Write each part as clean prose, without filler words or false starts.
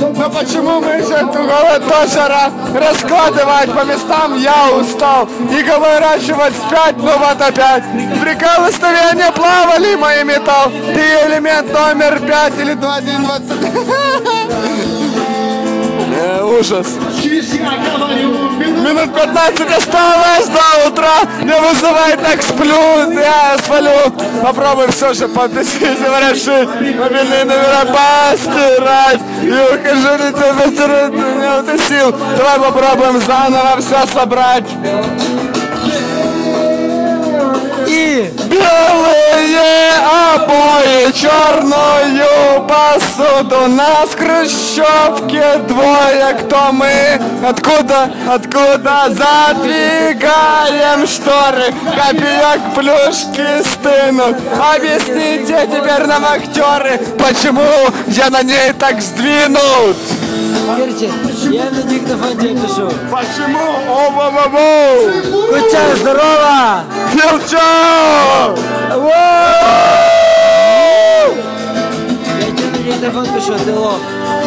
Но почему мы же голод тоже раскладывать по местам я устал и выворачивать спять, ну вот опять. Приколосновения плавали мои металл. Ты элемент номер 5 или 2.1.20. Ужас. Минут 15 осталось до утра. Не вызывай, так сплю. Я спалю. Попробуй все же пописать, решить. Мобильные номера постирать. И укажи, не утесил. Давай попробуем заново все собрать. И белые обои, черную посуду. Нас в хрущевке двое. Кто мы? Откуда? Задвигаем шторы. Копеек плюшки стынут. Объясните теперь нам, актеры, почему я на ней так сдвинут? Короче, я на диктофон тебе пишу. Почему? О-бо-бо-бо! Куча, здорово! Филча! Я тебе на диктофон пишу, ты лох.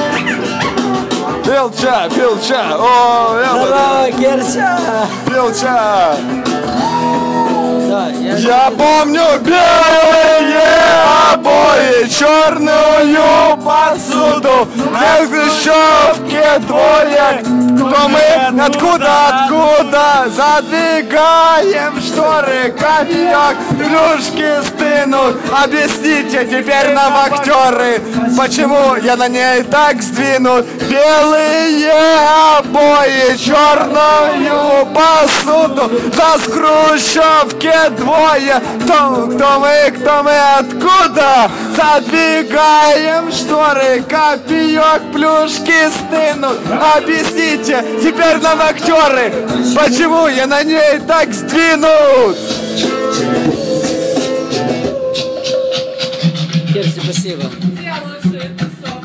Филча! О, здорово, Керча! Филча! Да, я помню белые обои, черную посуду, в хрущевке двое. Кто мы? Откуда? Задвигаем шторы, копеек, плюшки стынут. Объясните теперь нам, актеры, почему я на ней так сдвинут. Белые обои, черную посуду, нас в хрущевке двое. Кто мы, откуда? Задвигаем шторы, копеек, плюшки стынут. Объясните теперь нам, актеры, почему я на ней так сдвинут. Керча, спасибо. Я лучше это